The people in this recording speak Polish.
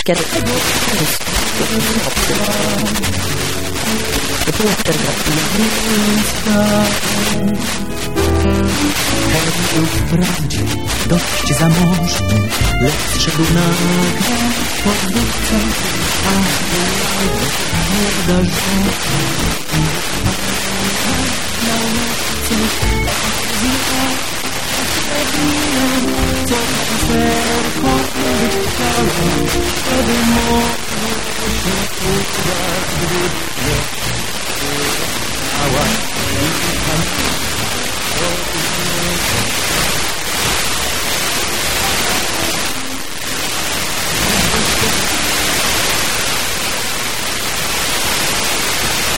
kiedy to było Hej, był wprawdzie dość zamożny, lecz szedł nagle po dwójce, a młoda żona na łódce co tancerką być chciała, żeby mogło się udać, gdy